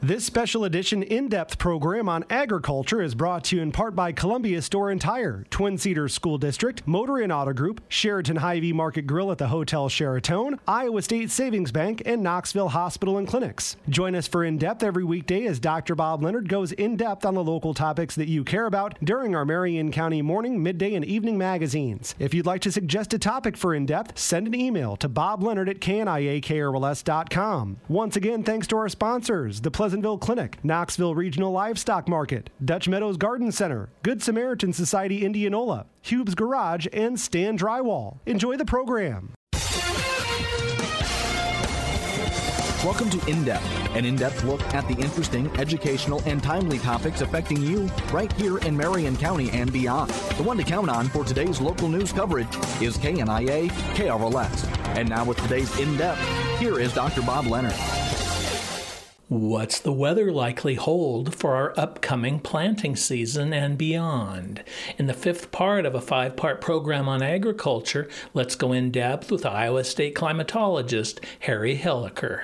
This special edition in-depth program on agriculture is brought to you in part by Columbia Store and Tire, Twin Cedars School District, Motor and Auto Group, Sheraton Hy-Vee Market Grill at the Hotel Sheraton, Iowa State Savings Bank, and Knoxville Hospital and Clinics. Join us for In-Depth every weekday as Dr. Bob Leonard goes in-depth on the local topics that you care about during our Marion County morning, midday, and evening magazines. If you'd like to suggest a topic for In-Depth, send an email to bobleonard@kniakrls.com. Once again, thanks to our sponsors, the Pleasantville Clinic, Knoxville Regional Livestock Market, Dutch Meadows Garden Center, Good Samaritan Society Indianola, Hube's Garage, and Stan Drywall. Enjoy the program. Welcome to In-Depth, an in-depth look at the interesting, educational, and timely topics affecting you right here in Marion County and beyond. The one to count on for today's local news coverage is KNIA KRLS. And now with today's In-Depth, here is Dr. Bob Leonard. What's the weather likely hold for our upcoming planting season and beyond? In the fifth part of a five-part program on agriculture, let's go in depth with Iowa State climatologist Harry Hilliker.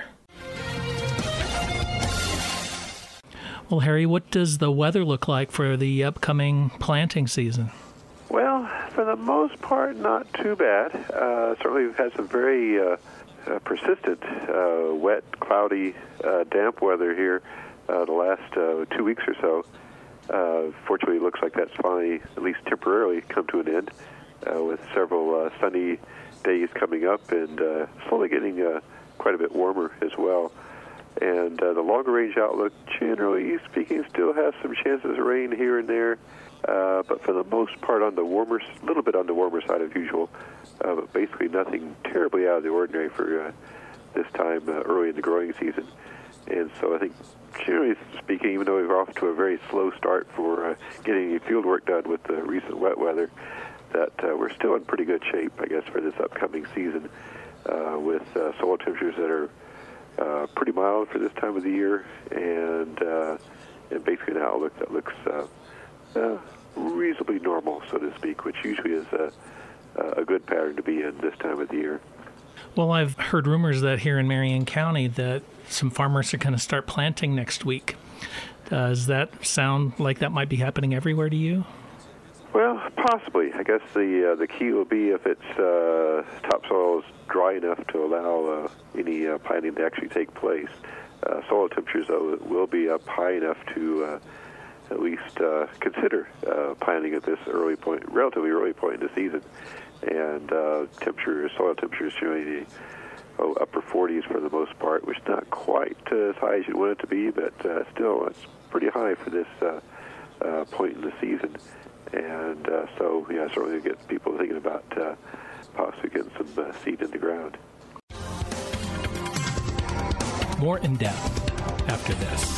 Well, Harry, what does the weather look like for the upcoming planting season? Well, for the most part, not too bad. Certainly we've had some very persistent, wet, cloudy, damp weather here the last 2 weeks or so. Fortunately, it looks like that's finally, at least temporarily, come to an end with several sunny days coming up and slowly getting quite a bit warmer as well. And the longer range outlook, generally speaking, still has some chances of rain here and there, but for the most part on the warmer, little bit on the warmer side of usual, but basically nothing terribly out of the ordinary for this time early in the growing season. And so I think, generally speaking, even though we're off to a very slow start for getting any field work done with the recent wet weather, that we're still in pretty good shape, I guess, for this upcoming season with soil temperatures that are pretty mild for this time of the year, and basically an outlook that looks reasonably normal, so to speak, which usually is a good pattern to be in this time of the year. Well, I've heard rumors that here in Marion County that some farmers are going to start planting next week. Does that sound like that might be happening everywhere to you? Well, possibly. I guess the key will be if its topsoil is dry enough to allow any planting to actually take place. Soil temperatures, though, will be up high enough to at least consider planting at this relatively early point in the season. And soil temperatures generally upper 40s for the most part, which is not quite as high as you want it to be, but still it's pretty high for this point in the season. And so, yeah, certainly it gets people thinking about possibly getting some seed in the ground. More in depth after this.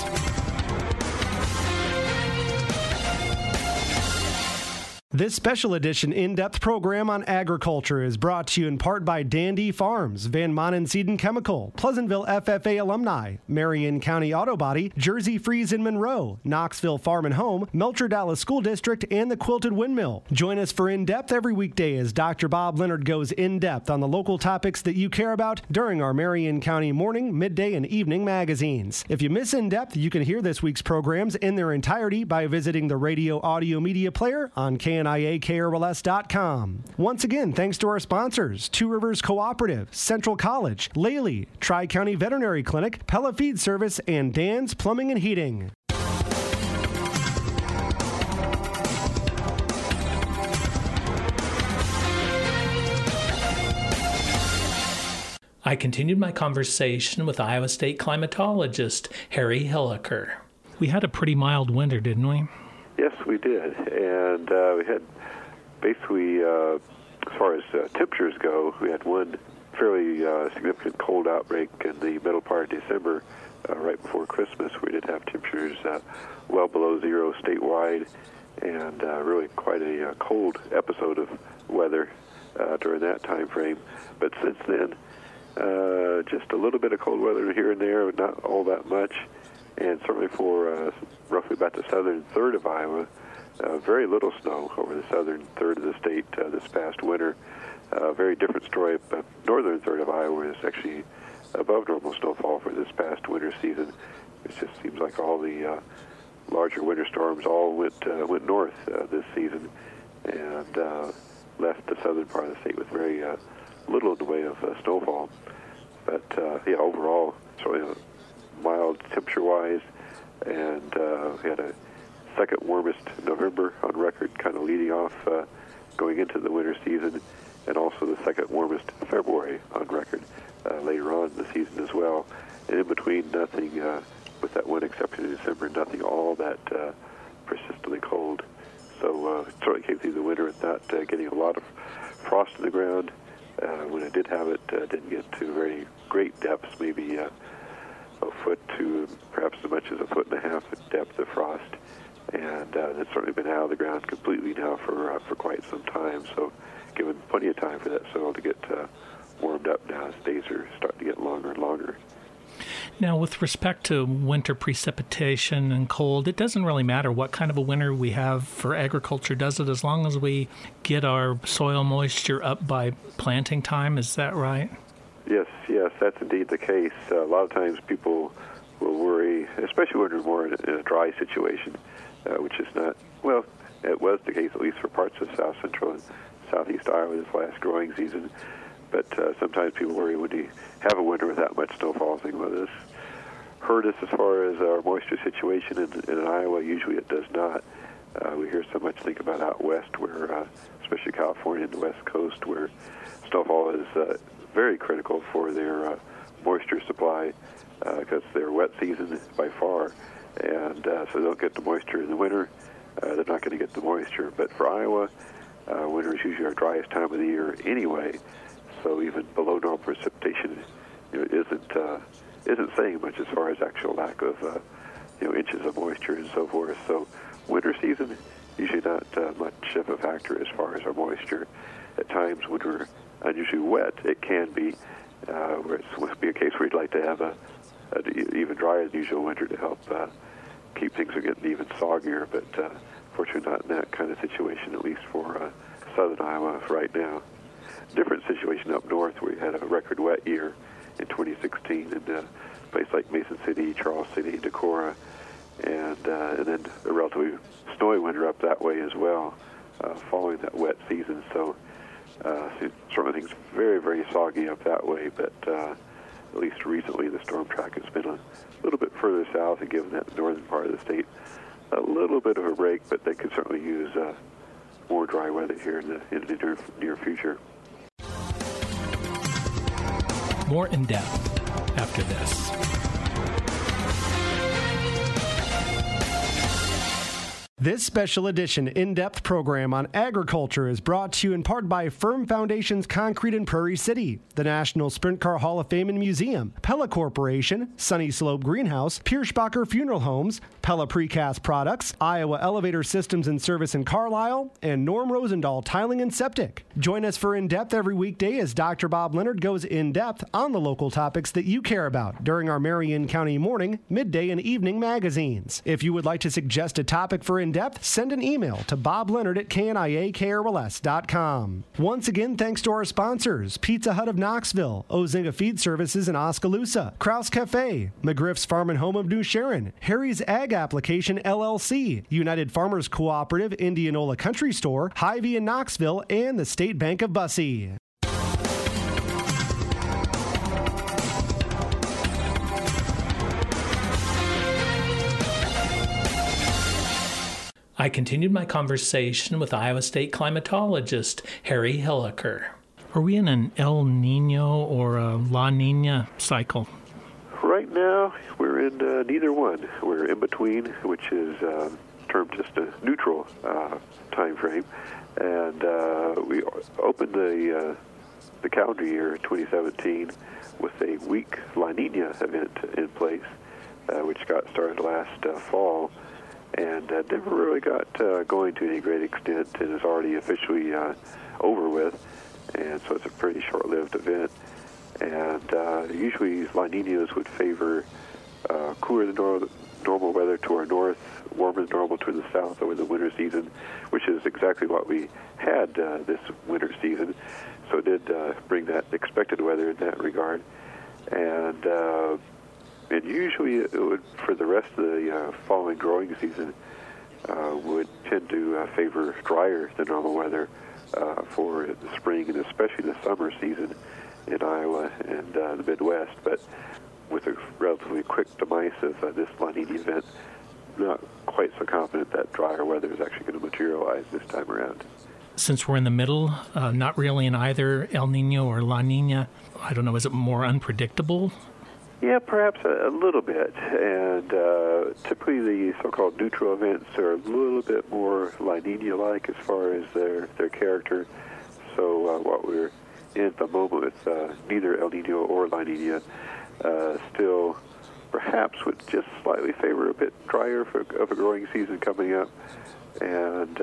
This special edition in-depth program on agriculture is brought to you in part by Dandy Farms, Van Manen Seed and Chemical, Pleasantville FFA alumni, Marion County Auto Body, Jersey Freeze in Monroe, Knoxville Farm and Home, Melcher Dallas School District, and the Quilted Windmill. Join us for In-Depth every weekday as Dr. Bob Leonard goes in-depth on the local topics that you care about during our Marion County morning, midday, and evening magazines. If you miss In-Depth, you can hear this week's programs in their entirety by visiting the radio audio media player on KNIAKRLS.com. Once again, thanks to our sponsors, Two Rivers Cooperative, Central College, Lely, Tri-County Veterinary Clinic, Pella Feed Service, and Dan's Plumbing and Heating. I continued my conversation with Iowa State climatologist Harry Hilliker. We had a pretty mild winter, didn't we? Yes, we did. And we had basically, as far as temperatures go, we had one fairly significant cold outbreak in the middle part of December, right before Christmas. We did have temperatures well below zero statewide, and really quite a cold episode of weather during that time frame. But since then, just a little bit of cold weather here and there, not all that much. And certainly for roughly about the southern third of Iowa, very little snow over the southern third of the state this past winter. Very different story, but northern third of Iowa is actually above normal snowfall for this past winter season. It just seems like all the larger winter storms all went north this season and left the southern part of the state with very little in the way of snowfall. But overall, sort of mild temperature-wise, and we had a second warmest November on record, kind of leading off going into the winter season, and also the second warmest February on record later on in the season as well. And in between, nothing, with that one exception in December, nothing all that persistently cold. So certainly came through the winter without getting a lot of frost in the ground. When it did have it, didn't get to very great depths, maybe a foot to perhaps as much as a foot and a half in depth of frost. And it's certainly been out of the ground completely now for quite some time. So given plenty of time for that soil to get warmed up now as days are starting to get longer and longer. Now, with respect to winter precipitation and cold, it doesn't really matter what kind of a winter we have for agriculture, does it? As long as we get our soil moisture up by planting time, is that right? Yes, that's indeed the case. A lot of times people will worry, especially when we're more in a dry situation, which is not, well, it was the case at least for parts of south central and southeast Iowa this last growing season. But sometimes people worry when you have a winter with that much snowfall, think, well, this hurt us as far as our moisture situation in Iowa. Usually it does not. We hear so much think about out west where, especially California and the west coast, where snowfall is very critical for their moisture supply because their wet season by far. And so they don't get the moisture in the winter. They're not going to get the moisture. But for Iowa, winter is usually our driest time of the year anyway. So even below normal precipitation, isn't saying much as far as actual lack of inches of moisture and so forth. So winter season usually not much of a factor as far as our moisture. At times when we're unusually wet, it can be where it would be a case where you'd like to have a even drier than usual winter to help keep things from getting even soggier. But fortunately, not in that kind of situation, at least for southern Iowa right now. Different situation up north where we had a record wet year in 2016 in a place like Mason City, Charles City, Decorah, and then a relatively snowy winter up that way as well following that wet season. So certainly things very, very soggy up that way, but at least recently the storm track has been a little bit further south and given that northern part of the state a little bit of a break, but they could certainly use more dry weather here in the near future. More in depth after this. This special edition in-depth program on agriculture is brought to you in part by Firm Foundations Concrete in Prairie City, the National Sprint Car Hall of Fame and Museum, Pella Corporation, Sunny Slope Greenhouse, Pierschbacher Funeral Homes, Pella Precast Products, Iowa Elevator Systems and Service in Carlisle, and Norm Rosendahl Tiling and Septic. Join us for In-Depth every weekday as Dr. Bob Leonard goes in-depth on the local topics that you care about during our Marion County morning, midday, and evening magazines. If you would like to suggest a topic for In-Depth, send an email to bobleonard@kniakrls.com. Once again, thanks to our sponsors, Pizza Hut of Knoxville, Ozinga Feed Services in Oskaloosa, Kraus Cafe, McGriff's Farm and Home of New Sharon, Harry's Ag Application LLC, United Farmers Cooperative, Indianola Country Store, Hy-Vee in Knoxville, and the State Bank of Bussey. I continued my conversation with Iowa State climatologist Harry Hilliker. Are we in an El Nino or a La Nina cycle? Right now, we're in neither one. We're in between, which is termed just a neutral time frame. And we opened the calendar year 2017 with a weak La Nina event in place, which got started last fall. And never really got going to any great extent and is already officially over with. And so it's a pretty short-lived event. And usually La Ninas would favor cooler than normal weather to our north, warmer than normal to the south over the winter season, which is exactly what we had this winter season. So it did bring that expected weather in that regard. And And usually it would, for the rest of the following growing season, would tend to favor drier than normal weather for the spring and especially the summer season in Iowa and the Midwest. But with a relatively quick demise of this La Nina event, not quite so confident that drier weather is actually going to materialize this time around. Since we're in the middle, not really in either El Nino or La Nina, I don't know, is it more unpredictable? Yeah, perhaps a little bit. And typically the so-called neutral events are a little bit more La Nina-like as far as their character. So what we're in at the moment with neither El Nino or La Nina still perhaps would just slightly favor a bit drier of a growing season coming up. And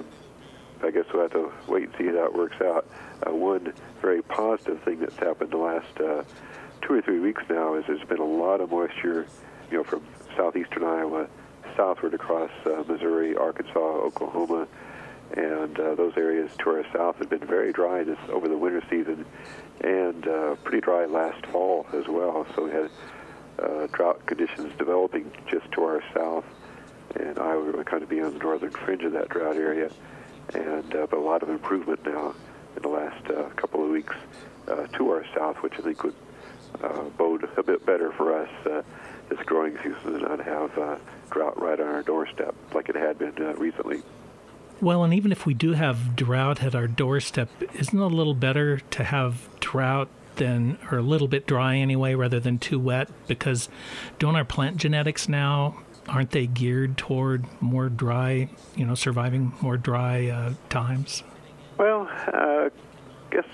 I guess we'll have to wait and see how it works out. One very positive thing that's happened the last 2 or 3 weeks now is there's been a lot of moisture, from southeastern Iowa southward across Missouri, Arkansas, Oklahoma, and those areas to our south have been very dry over the winter season, and pretty dry last fall as well. So we had drought conditions developing just to our south, and Iowa would kind of be on the northern fringe of that drought area, and but a lot of improvement now in the last couple of weeks to our south, which I think would bode a bit better for us this growing season and not have drought right on our doorstep like it had been recently. Well, and even if we do have drought at our doorstep, isn't it a little better to have drought or a little bit dry anyway, rather than too wet? Because don't our plant genetics now, aren't they geared toward more dry, surviving more dry times? Well, I guess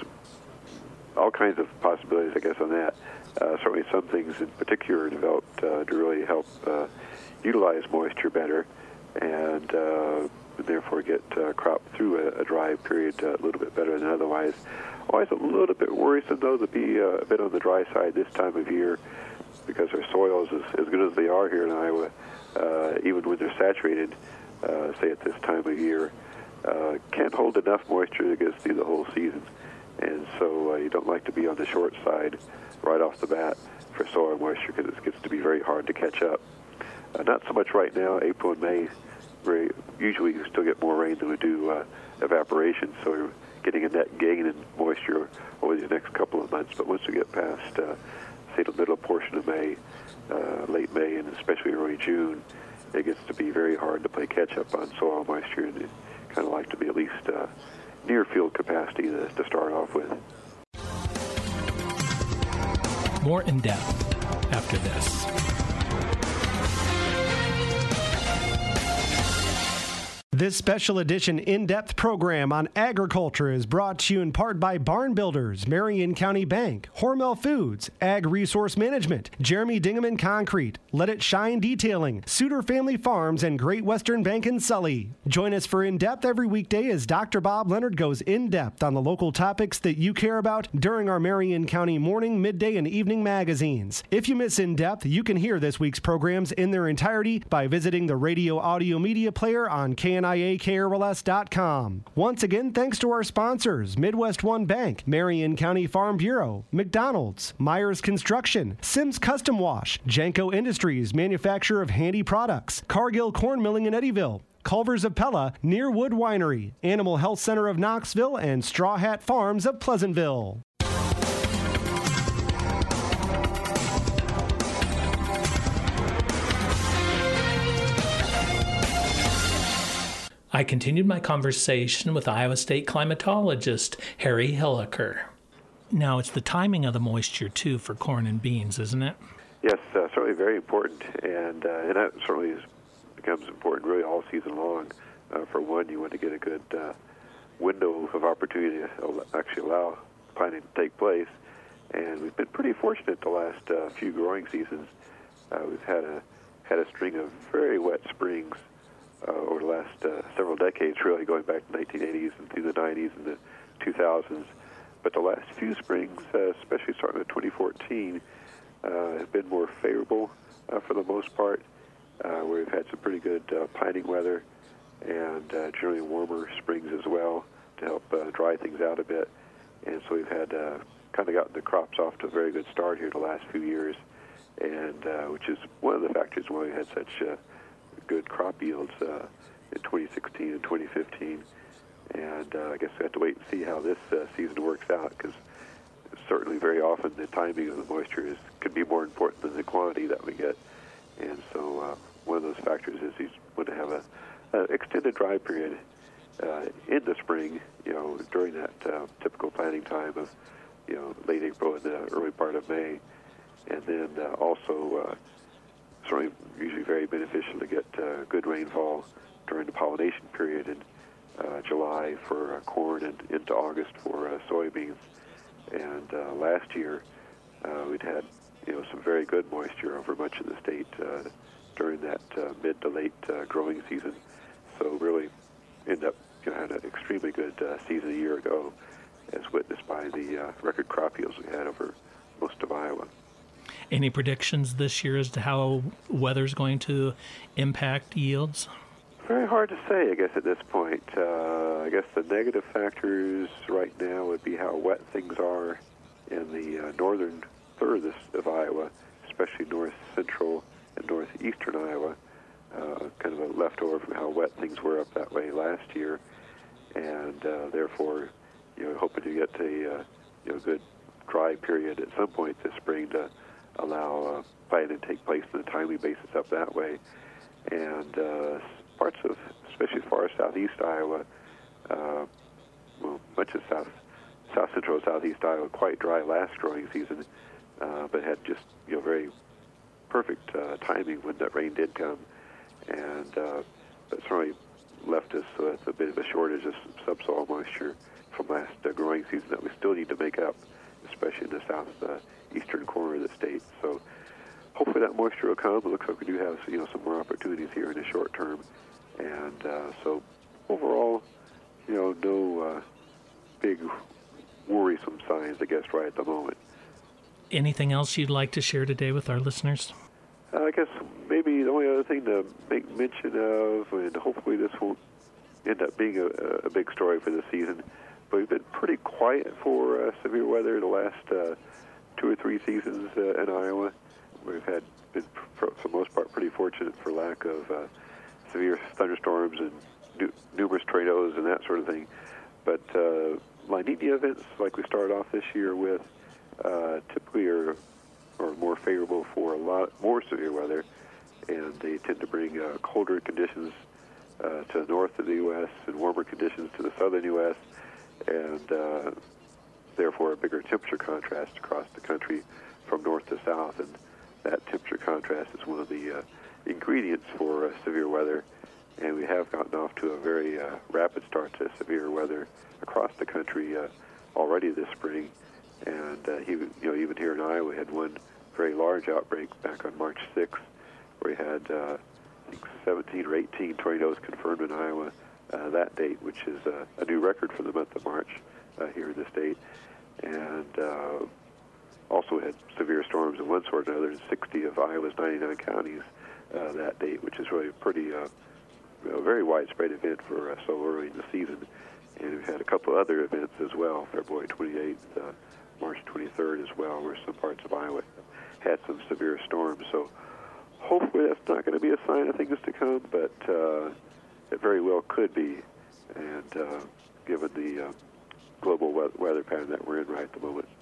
all kinds of possibilities, on that. Certainly some things in particular are developed to really help utilize moisture better and therefore get cropped through a dry period a little bit better than otherwise. Always a little bit worrisome, though, to be a bit on the dry side this time of year because our soils, as good as they are here in Iowa, even when they're saturated, say at this time of year, can't hold enough moisture to get us through the whole season. And so you don't like to be on the short side right off the bat for soil moisture because it gets to be very hard to catch up. Not so much right now. April and May, usually you still get more rain than we do evaporation, so we're getting a net gain in moisture over the next couple of months. But once we get past, say, the middle portion of May, late May, and especially early June, it gets to be very hard to play catch-up on soil moisture, and it kind of like to be at least near field capacity to start off with. More in depth after this. This special edition in-depth program on agriculture is brought to you in part by Barn Builders, Marion County Bank, Hormel Foods, Ag Resource Management, Jeremy Dingaman Concrete, Let It Shine Detailing, Suter Family Farms, and Great Western Bank in Sully. Join us for In-Depth every weekday as Dr. Bob Leonard goes in-depth on the local topics that you care about during our Marion County morning, midday, and evening magazines. If you miss In-Depth, you can hear this week's programs in their entirety by visiting the radio audio media player on KNIA-KRLS.com. Once again, thanks to our sponsors, Midwest One Bank, Marion County Farm Bureau, McDonald's, Myers Construction, Sims Custom Wash, Janko Industries, manufacturer of handy products, Cargill Corn Milling in Eddyville, Culver's of Pella, Near Wood Winery, Animal Health Center of Knoxville, and Straw Hat Farms of Pleasantville. I continued my conversation with Iowa State climatologist Harry Hilliker. Now, it's the timing of the moisture, too, for corn and beans, isn't it? Yes, certainly very important, and that certainly becomes important really all season long. For one, you want to get a good window of opportunity to actually allow planting to take place, and we've been pretty fortunate the last few growing seasons. We've had a string of very wet springs over the last several decades, really going back to the 1980s and through the 90s and the 2000s. But the last few springs, especially starting with 2014, have been more favorable for the most part, where we've had some pretty good planting weather and generally warmer springs as well to help dry things out a bit. And so we've had kind of gotten the crops off to a very good start here the last few years. and which is one of the factors why we had such good crop yields in 2016 and 2015. And I guess we have to wait and see how this season works out, because certainly very often the timing of the moisture can be more important than the quantity that we get. And so one of those factors is he's going to have an extended dry period in the spring, during that typical planting time of, late April and the early part of May. And then also certainly usually very beneficial to get good rainfall during the pollination period in July for corn and into August for soybeans. And last year we'd had some very good moisture over much of the state during that mid to late growing season. So really ended up had an extremely good season a year ago, as witnessed by the record crop yields we had over most of Iowa. Any predictions this year as to how weather's going to impact yields? Very hard to say, I guess, at this point. I guess the negative factors right now would be how wet things are in the northern third of Iowa, especially north central and northeastern Iowa, kind of a leftover from how wet things were up that way last year. And therefore, hoping to get a good dry period at some point this spring to allow planting to take place on a timely basis up that way. And parts of, especially as far as southeast Iowa, much of south central and southeast Iowa, quite dry last growing season, but had just very perfect timing when that rain did come, and but certainly left us with a bit of a shortage of subsoil moisture from last growing season that we still need to make up, especially in the southeastern corner of the state. So hopefully that moisture will come. It looks like we do have some more opportunities here in the short term, and so overall, no big worrisome signs, I guess, right at the moment. Anything else you'd like to share today with our listeners? I guess maybe the only other thing to make mention of, and hopefully this won't end up being a big story for the season, but we've been pretty quiet for severe weather the last 2 or 3 seasons in Iowa. We've been, for the most part, pretty fortunate for lack of severe thunderstorms and numerous tornadoes and that sort of thing. But La Nina events, like we started off this year with, typically are more favorable for a lot more severe weather, and they tend to bring colder conditions to the north of the U.S. and warmer conditions to the southern U.S., and therefore a bigger temperature contrast across the country from north to south. And that temperature contrast is one of the ingredients for severe weather, and we have gotten off to a very rapid start to severe weather across the country already this spring. And even here in Iowa, we had one very large outbreak back on March 6th, where we had I think 17 or 18 tornadoes confirmed in Iowa that date, which is a new record for the month of March here in the state. And also had severe storms of one sort or another in 60 of Iowa's 99 counties that date, which is really a pretty very widespread event for so early in the season. And we've had a couple of other events as well, February 28th, March 23rd as well, where some parts of Iowa had some severe storms. So hopefully that's not going to be a sign of things to come, but it very well could be, and given the global weather pattern that we're in right at the moment.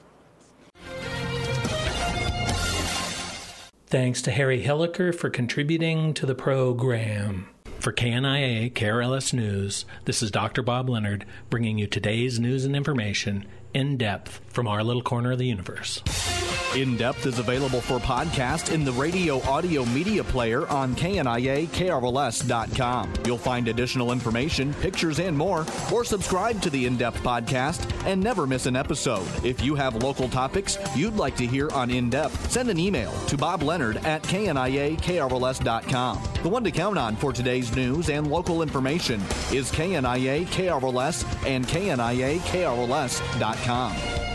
Thanks to Harry Hilliker for contributing to the program. For KNIA KRLS News, this is Dr. Bob Leonard bringing you today's news and information in depth from our little corner of the universe. In Depth is available for podcast in the radio audio media player on KNIA-KRLS.com. You'll find additional information, pictures, and more, or subscribe to the In Depth podcast and never miss an episode. If you have local topics you'd like to hear on In Depth, send an email to bobleonard@KNIA-KRLS.com. The one to count on for today's news and local information is KNIA-KRLS and KNIA-KRLS.com.